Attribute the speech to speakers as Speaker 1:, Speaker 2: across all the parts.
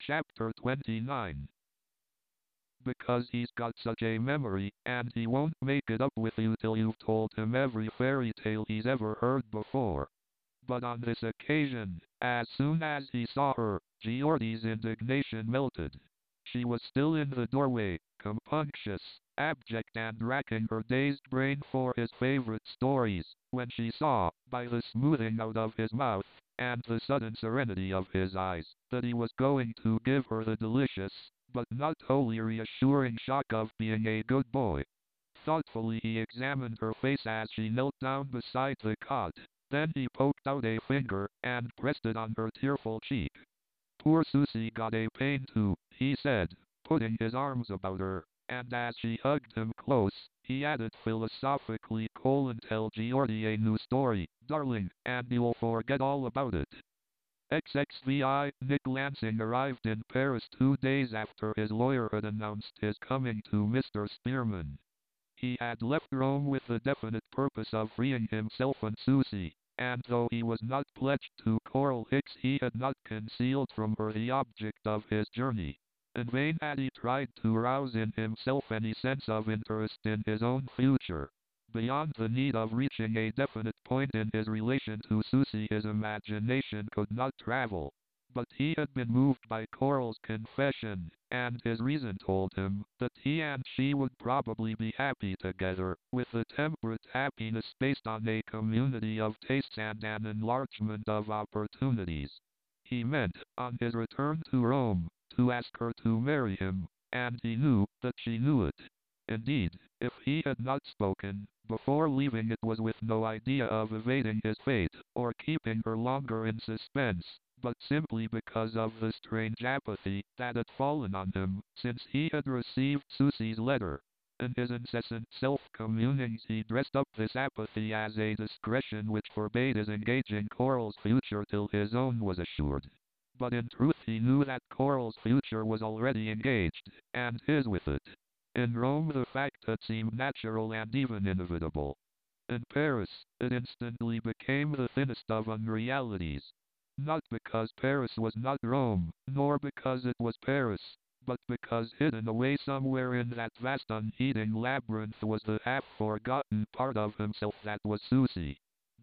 Speaker 1: Chapter 29. Because he's got such a memory, and he won't make it up with you till you've told him every fairy tale he's ever heard before. But on this occasion, as soon as he saw her, Geordie's indignation melted. She was still in the doorway, compunctious, abject and racking her dazed brain for his favorite stories, when she saw, by the smoothing out of his mouth, and the sudden serenity of his eyes, that he was going to give her the delicious, but not wholly reassuring shock of being a good boy. Thoughtfully he examined her face as she knelt down beside the cot. Then he poked out a finger, and pressed it on her tearful cheek. Poor Susie got a pain too, he said, putting his arms about her, and as she hugged him close, he added philosophically, tell Geordie a new story, darling, and you'll forget all about it. XXVI, Nick Lansing arrived in Paris 2 days after his lawyer had announced his coming to Mr. Spearman. He had left Rome with the definite purpose of freeing himself and Susie, and though he was not pledged to Coral Hicks, he had not concealed from her the object of his journey. In vain had he tried to rouse in himself any sense of interest in his own future. Beyond the need of reaching a definite point in his relation to Susie, his imagination could not travel. But he had been moved by Coral's confession, and his reason told him that he and she would probably be happy together, with a temperate happiness based on a community of tastes and an enlargement of opportunities. He meant, on his return to Rome, to ask her to marry him, and he knew that she knew it. Indeed, if he had not spoken, before leaving, it was with no idea of evading his fate, or keeping her longer in suspense, but simply because of the strange apathy that had fallen on him since he had received Susie's letter. In his incessant self-communings he dressed up this apathy as a discretion which forbade his engaging Coral's future till his own was assured. But in truth he knew that Coral's future was already engaged, and his with it. In Rome the fact had seemed natural and even inevitable. In Paris, it instantly became the thinnest of unrealities. Not because Paris was not Rome, nor because it was Paris, but because hidden away somewhere in that vast unheeding labyrinth was the half-forgotten part of himself that was Susie.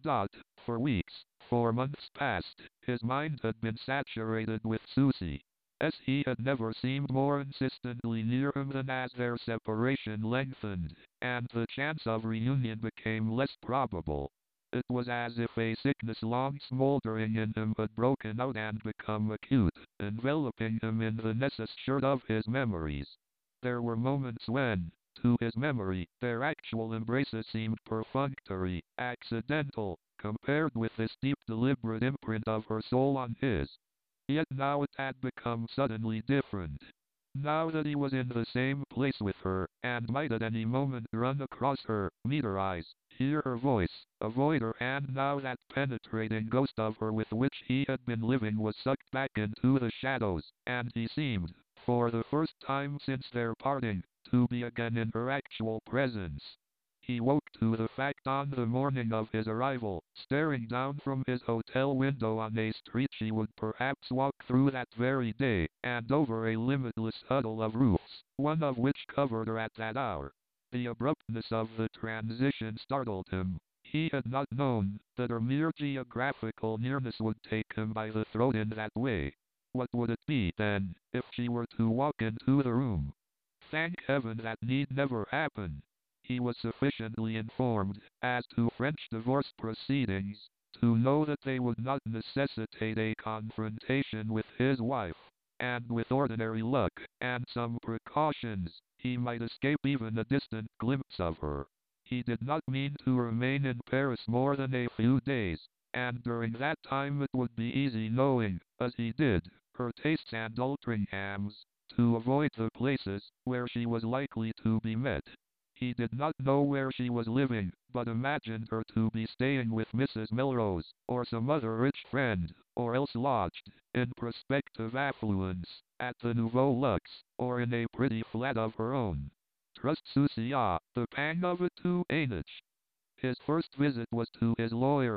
Speaker 1: For weeks, for months past, his mind had been saturated with Susie. He had never seemed more insistently near him than as their separation lengthened, and the chance of reunion became less probable. It was as if a sickness long smoldering in him had broken out and become acute, enveloping him in the nessus shirt of his memories. There were moments when, to his memory, their actual embraces seemed perfunctory, accidental, compared with this deep deliberate imprint of her soul on his. Yet now it had become suddenly different. Now that he was in the same place with her, and might at any moment run across her, meet her eyes, hear her voice, avoid her, and now that penetrating ghost of her with which he had been living was sucked back into the shadows, and he seemed, for the first time since their parting, to be again in her actual presence. He woke to the fact on the morning of his arrival, staring down from his hotel window on a street she would perhaps walk through that very day, and over a limitless huddle of roofs, one of which covered her at that hour. The abruptness of the transition startled him. He had not known that her mere geographical nearness would take him by the throat in that way. What would it be, then, if she were to walk into the room? Thank heaven that need never happen. He was sufficiently informed as to French divorce proceedings to know that they would not necessitate a confrontation with his wife, and with ordinary luck and some precautions, he might escape even a distant glimpse of her. He did not mean to remain in Paris more than a few days, and during that time it would be easy, knowing, as he did, her tastes and Altringhams, to avoid the places where she was likely to be met. He did not know where she was living, but imagined her to be staying with Mrs. Melrose, or some other rich friend, or else lodged, in prospective affluence, at the Nouveau Luxe, or in a pretty flat of her own. Trust Susie, the pang of it too, ain't it? His first visit was to his lawyers.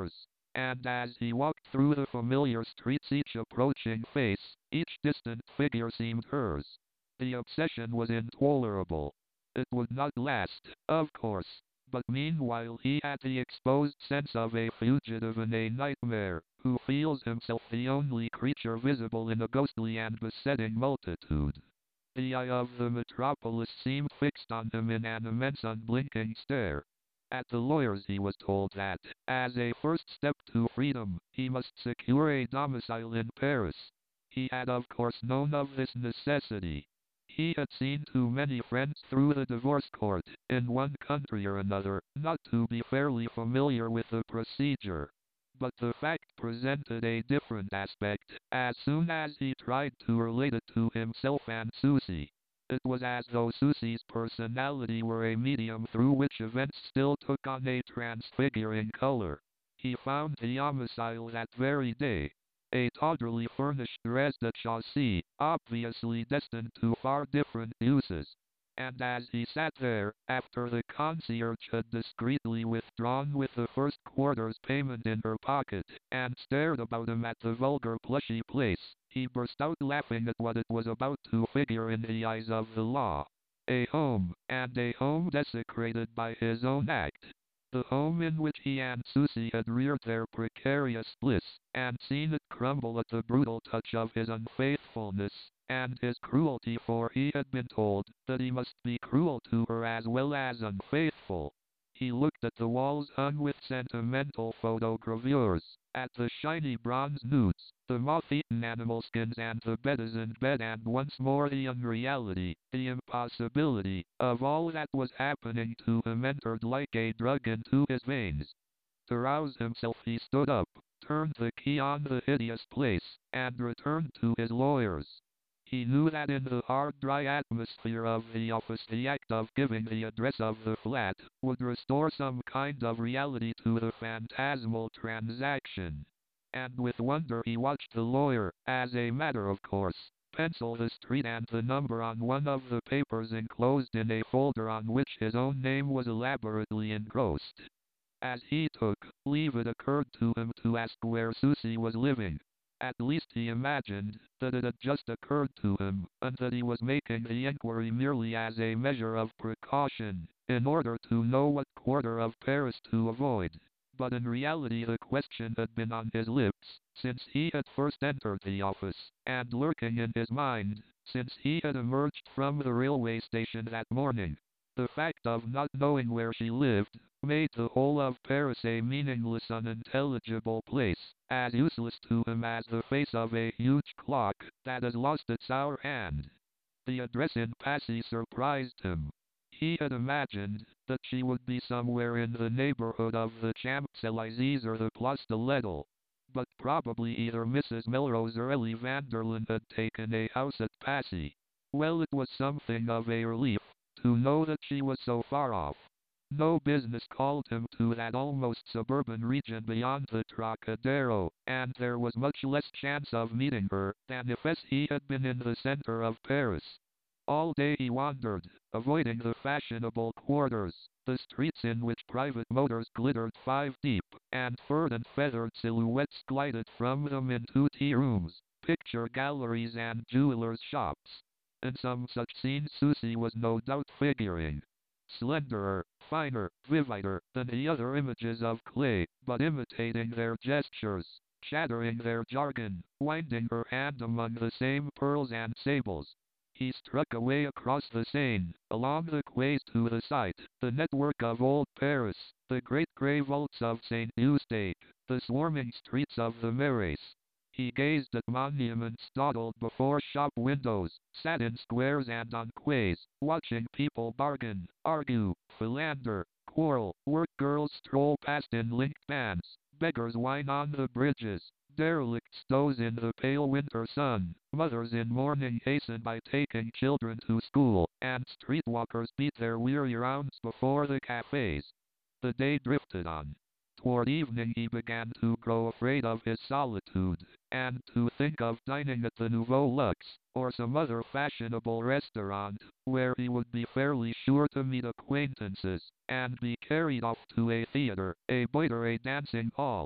Speaker 1: And as he walked through the familiar streets, each approaching face, each distant figure seemed hers. The obsession was intolerable. It would not last, of course, but meanwhile he had the exposed sense of a fugitive in a nightmare, who feels himself the only creature visible in a ghostly and besetting multitude. The eye of the metropolis seemed fixed on him in an immense unblinking stare. At the lawyer's he was told that, as a first step to freedom, he must secure a domicile in Paris. He had of course known of this necessity. He had seen too many friends through the divorce court, in one country or another, not to be fairly familiar with the procedure. But the fact presented a different aspect, as soon as he tried to relate it to himself and Susie. It was as though Susie's personality were a medium through which events still took on a transfiguring color. He found the domicile that very day. A tawdrily furnished rez-de-chaussee, obviously destined to far different uses. And as he sat there, after the concierge had discreetly withdrawn with the first quarter's payment in her pocket, and stared about him at the vulgar plushy place, he burst out laughing at what it was about to figure in the eyes of the law. A home, and a home desecrated by his own act. The home in which he and Susie had reared their precarious bliss, and seen it crumble at the brutal touch of his unfaithfulness, and his cruelty, for he had been told that he must be cruel to her as well as unfaithful. He looked at the walls hung with sentimental photogravures, at the shiny bronze nudes, the moth-eaten animal skins and the bedizened bed, and once more the unreality, the impossibility, of all that was happening to him entered like a drug into his veins. To rouse himself he stood up, turned the key on the hideous place, and returned to his lawyers. He knew that in the hard, dry atmosphere of the office the act of giving the address of the flat would restore some kind of reality to the phantasmal transaction. And with wonder he watched the lawyer, as a matter of course, pencil the street and the number on one of the papers enclosed in a folder on which his own name was elaborately engrossed. As he took leave it occurred to him to ask where Susie was living. At least he imagined that it had just occurred to him, and that he was making the inquiry merely as a measure of precaution, in order to know what quarter of Paris to avoid. But in reality the question had been on his lips since he had first entered the office, and lurking in his mind since he had emerged from the railway station that morning. The fact of not knowing where she lived made the whole of Paris a meaningless, unintelligible place, as useless to him as the face of a huge clock that has lost its hour hand. The address in Passy surprised him. He had imagined that she would be somewhere in the neighborhood of the Champs-Élysées or the Place de l'Étoile. But probably either Mrs. Melrose or Ellie Vanderlyn had taken a house at Passy. Well, it was something of a relief to know that she was so far off. No business called him to that almost suburban region beyond the Trocadero, and there was much less chance of meeting her than if he had been in the center of Paris. All day he wandered, avoiding the fashionable quarters, the streets in which private motors glittered 5 deep, and furred and feathered silhouettes glided from them into tea rooms, picture galleries and jewelers' shops. In some such scene Susie was no doubt figuring. Slenderer, finer, vivider than the other images of clay, but imitating their gestures, shattering their jargon, winding her hand among the same pearls and sables. He struck away across the Seine, along the quays to the site, the network of old Paris, the great grey vaults of St. Eustache, the swarming streets of the Marais. He gazed at monuments dawdled before shop windows, sat in squares and on quays, watching people bargain, argue, philander, quarrel, work girls stroll past in linked bands, beggars whine on the bridges, derelicts doze in the pale winter sun, mothers in mourning hasten by taking children to school, and streetwalkers beat their weary rounds before the cafes. The day drifted on. Toward evening he began to grow afraid of his solitude, and to think of dining at the Nouveau Luxe, or some other fashionable restaurant, where he would be fairly sure to meet acquaintances, and be carried off to a theater, a boat or a dancing hall.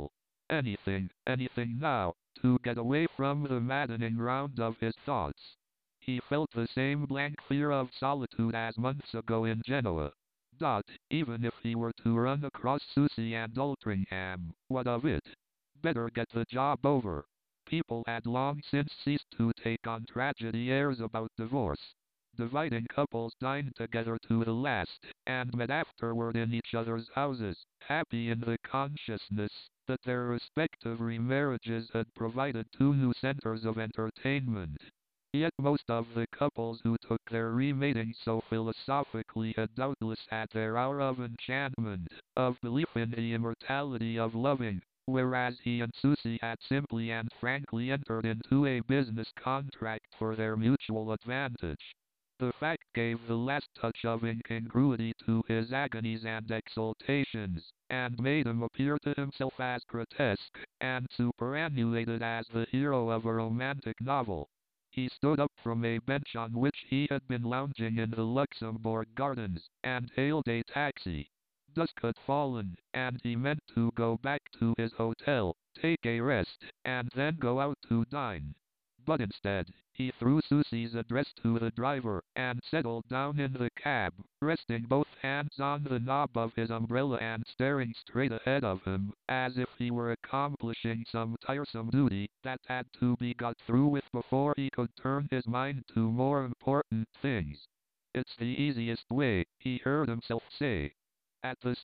Speaker 1: Anything now, to get away from the maddening round of his thoughts. He felt the same blank fear of solitude as months ago in Genoa. Even if he were to run across Susie and Altringham, what of it? Better get the job over. People had long since ceased to take on tragedy airs about divorce. Dividing couples dined together to the last, and met afterward in each other's houses, happy in the consciousness that their respective remarriages had provided two new centers of entertainment. Yet most of the couples who took their remating so philosophically had doubtless had their hour of enchantment, of belief in the immortality of loving, whereas he and Susie had simply and frankly entered into a business contract for their mutual advantage. The fact gave the last touch of incongruity to his agonies and exultations, and made him appear to himself as grotesque and superannuated as the hero of a romantic novel. He stood up from a bench on which he had been lounging in the Luxembourg Gardens, and hailed a taxi. Dusk had fallen, and he meant to go back to his hotel, take a rest, and then go out to dine. But instead, he threw Susie's address to the driver, and settled down in the cab, resting both hands on the knob of his umbrella and staring straight ahead of him, as if he were accomplishing some tiresome duty that had to be got through with before he could turn his mind to more important things. It's the easiest way, he heard himself say. At the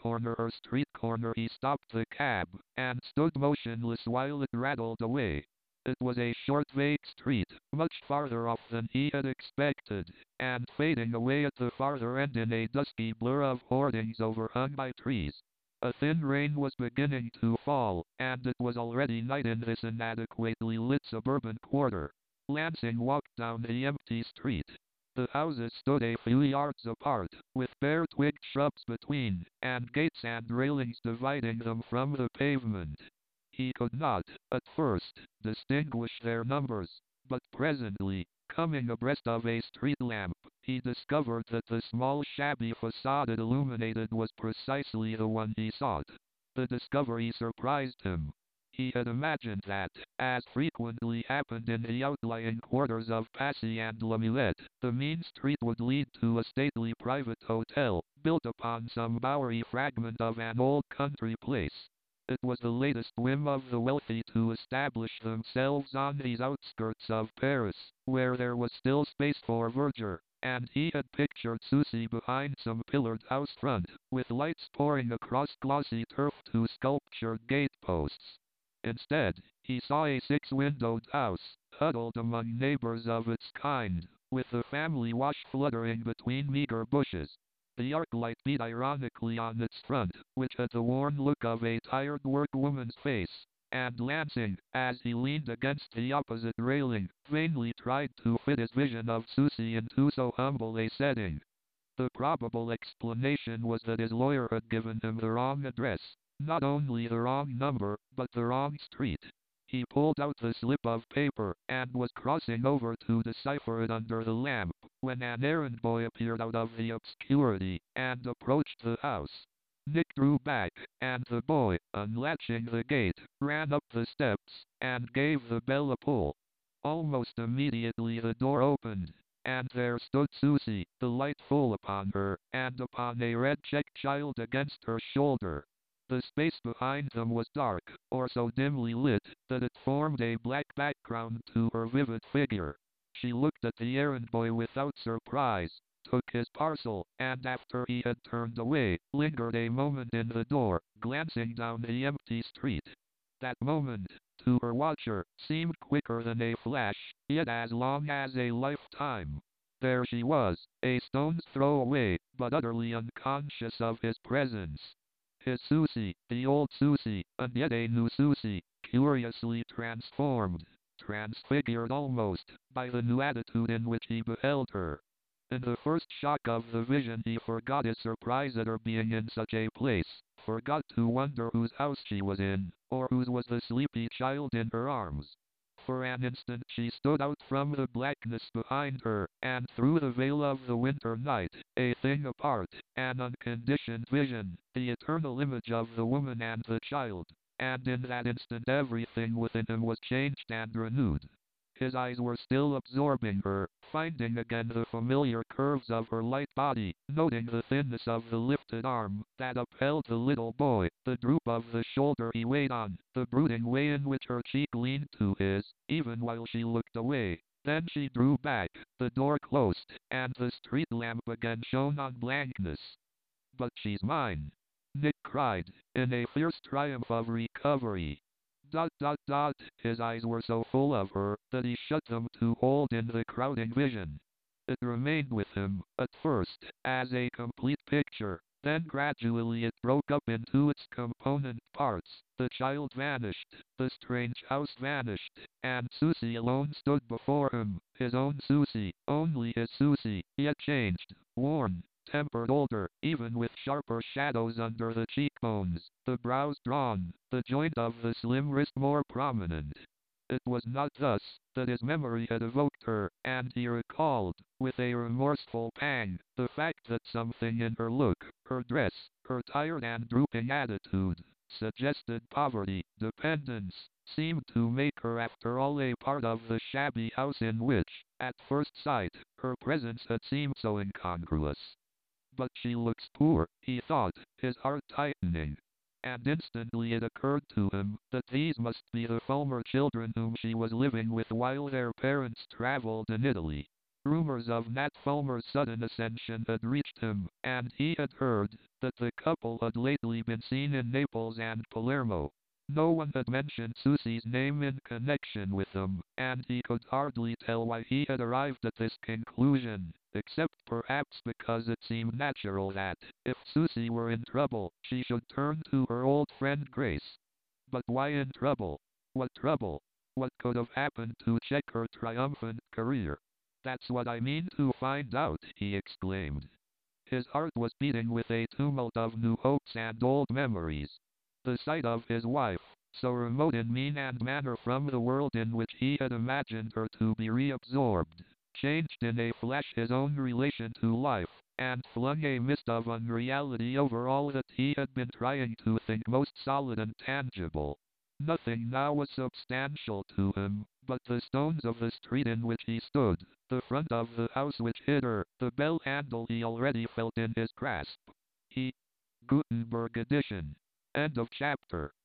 Speaker 1: street corner he stopped the cab, and stood motionless while it rattled away. It was a short vague street, much farther off than he had expected, and fading away at the farther end in a dusky blur of hoardings overhung by trees. A thin rain was beginning to fall, and it was already night in this inadequately lit suburban quarter. Lansing walked down the empty street. The houses stood a few yards apart, with bare twigged shrubs between, and gates and railings dividing them from the pavement. He could not, at first, distinguish their numbers, but presently, coming abreast of a street lamp, he discovered that the small shabby facade it illuminated was precisely the one he sought. The discovery surprised him. He had imagined that, as frequently happened in the outlying quarters of Passy and La Muette, the main street would lead to a stately private hotel, built upon some bowery fragment of an old country place. It was the latest whim of the wealthy to establish themselves on these outskirts of Paris, where there was still space for verdure, and he had pictured Susie behind some pillared house front, with lights pouring across glossy turf to sculptured gateposts. Instead, he saw a six-windowed house, huddled among neighbors of its kind, with the family wash fluttering between meager bushes. The arc light beat ironically on its front, which had the worn look of a tired workwoman's face, and Lansing, as he leaned against the opposite railing, vainly tried to fit his vision of Susie into so humble a setting. The probable explanation was that his lawyer had given him the wrong address, not only the wrong number, but the wrong street. He pulled out the slip of paper, and was crossing over to decipher it under the lamp, when an errand boy appeared out of the obscurity, and approached the house. Nick drew back, and the boy, unlatching the gate, ran up the steps, and gave the bell a pull. Almost immediately the door opened, and there stood Susie, the light full upon her, and upon a red-checked child against her shoulder. The space behind them was dark, or so dimly lit, that it formed a black background to her vivid figure. She looked at the errand boy without surprise, took his parcel, and after he had turned away, lingered a moment in the door, glancing down the empty street. That moment, to her watcher, seemed quicker than a flash, yet as long as a lifetime. There she was, a stone's throw away, but utterly unconscious of his presence. His Susie, the old Susie, and yet a new Susie, curiously transformed, transfigured almost, by the new attitude in which he beheld her. In the first shock of the vision he forgot his surprise at her being in such a place, forgot to wonder whose house she was in, or whose was the sleepy child in her arms. For an instant she stood out from the blackness behind her, and through the veil of the winter night, a thing apart, an unconditioned vision, the eternal image of the woman and the child, and in that instant everything within him was changed and renewed. His eyes were still absorbing her, finding again the familiar curves of her light body, noting the thinness of the lifted arm that upheld the little boy, the droop of the shoulder he weighed on, the brooding way in which her cheek leaned to his, even while she looked away. Then she drew back, the door closed, and the street lamp again shone on blankness. But she's mine, Nick cried, in a fierce triumph of recovery. His eyes were so full of her that he shut them to hold in the crowding vision. It remained with him, at first, as a complete picture. Then gradually it broke up into its component parts. The child vanished, the strange house vanished, and Susie alone stood before him, his own Susie, only his Susie, yet changed, worn, tempered older, even with sharper shadows under the cheekbones, the brows drawn, the joint of the slim wrist more prominent. It was not thus that his memory had evoked her, and he recalled, with a remorseful pang, the fact that something in her look, her dress, her tired and drooping attitude, suggested poverty, dependence, seemed to make her after all a part of the shabby house in which, at first sight, her presence had seemed so incongruous. But she looks poor, he thought, his heart tightening. And instantly it occurred to him that these must be the Fulmer children whom she was living with while their parents traveled in Italy. Rumors of Nat Fulmer's sudden ascension had reached him, and he had heard that the couple had lately been seen in Naples and Palermo. No one had mentioned Susie's name in connection with them, and he could hardly tell why he had arrived at this conclusion, except perhaps because it seemed natural that, if Susie were in trouble, she should turn to her old friend Grace. But why in trouble? What trouble? What could have happened to check her triumphant career? That's what I mean to find out, he exclaimed. His heart was beating with a tumult of new hopes and old memories. The sight of his wife, so remote in mien and manner from the world in which he had imagined her to be reabsorbed, changed in a flash his own relation to life, and flung a mist of unreality over all that he had been trying to think most solid and tangible. Nothing now was substantial to him, but the stones of the street in which he stood, the front of the house which hid her, the bell handle he already felt in his grasp. Gutenberg edition. End of chapter.